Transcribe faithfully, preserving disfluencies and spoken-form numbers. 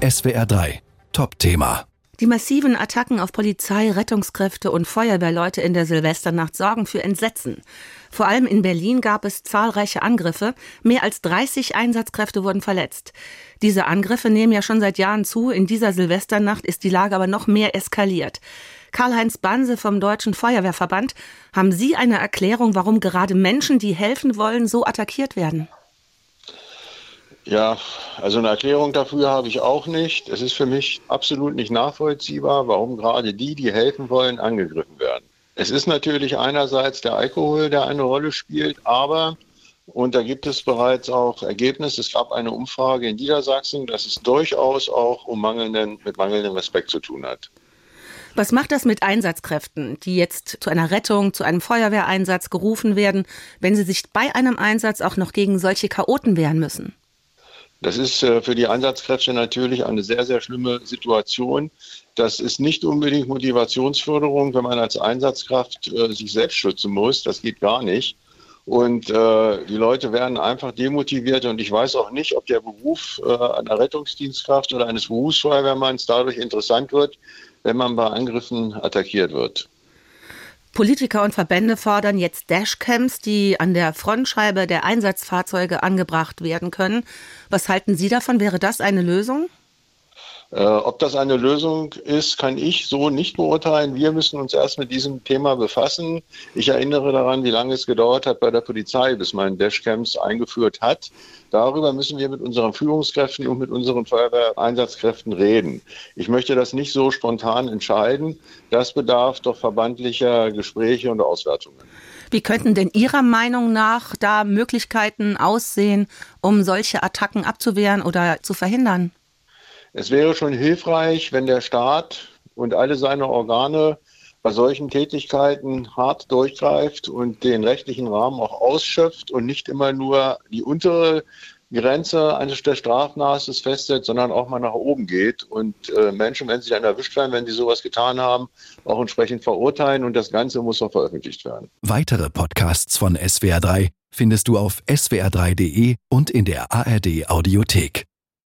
S W R drei Top-Thema. Die massiven Attacken auf Polizei, Rettungskräfte und Feuerwehrleute in der Silvesternacht sorgen für Entsetzen. Vor allem in Berlin gab es zahlreiche Angriffe. Mehr als dreißig Einsatzkräfte wurden verletzt. Diese Angriffe nehmen ja schon seit Jahren zu. In dieser Silvesternacht ist die Lage aber noch mehr eskaliert. Karl-Heinz Banse vom Deutschen Feuerwehrverband, haben Sie eine Erklärung, warum gerade Menschen, die helfen wollen, so attackiert werden? Ja, also eine Erklärung dafür habe ich auch nicht. Es ist für mich absolut nicht nachvollziehbar, warum gerade die, die helfen wollen, angegriffen werden. Es ist natürlich einerseits der Alkohol, der eine Rolle spielt, aber, und da gibt es bereits auch Ergebnisse, es gab eine Umfrage in Niedersachsen, dass es durchaus auch um mangelnden, mit mangelndem Respekt zu tun hat. Was macht das mit Einsatzkräften, die jetzt zu einer Rettung, zu einem Feuerwehreinsatz gerufen werden, wenn sie sich bei einem Einsatz auch noch gegen solche Chaoten wehren müssen? Das ist für die Einsatzkräfte natürlich eine sehr, sehr schlimme Situation. Das ist nicht unbedingt Motivationsförderung, wenn man als Einsatzkraft äh, sich selbst schützen muss. Das geht gar nicht. Und äh, die Leute werden einfach demotiviert. Und ich weiß auch nicht, ob der Beruf äh, einer Rettungsdienstkraft oder eines Berufsfeuerwehrmanns dadurch interessant wird, wenn man bei Angriffen attackiert wird. Politiker und Verbände fordern jetzt Dashcams, die an der Frontscheibe der Einsatzfahrzeuge angebracht werden können. Was halten Sie davon? Wäre das eine Lösung? Äh, ob das eine Lösung ist, kann ich so nicht beurteilen. Wir müssen uns erst mit diesem Thema befassen. Ich erinnere daran, wie lange es gedauert hat bei der Polizei, bis man Dashcams eingeführt hat. Darüber müssen wir mit unseren Führungskräften und mit unseren Feuerwehreinsatzkräften reden. Ich möchte das nicht so spontan entscheiden. Das bedarf doch verbandlicher Gespräche und Auswertungen. Wie könnten denn Ihrer Meinung nach da Möglichkeiten aussehen, um solche Attacken abzuwehren oder zu verhindern? Es wäre schon hilfreich, wenn der Staat und alle seine Organe bei solchen Tätigkeiten hart durchgreift und den rechtlichen Rahmen auch ausschöpft und nicht immer nur die untere Grenze eines des Strafmaßes festsetzt, sondern auch mal nach oben geht und äh, Menschen, wenn sie dann erwischt werden, wenn sie sowas getan haben, auch entsprechend verurteilen, und das Ganze muss auch veröffentlicht werden. Weitere Podcasts von S W R drei findest du auf S W R drei Punkt de und in der A R D Audiothek.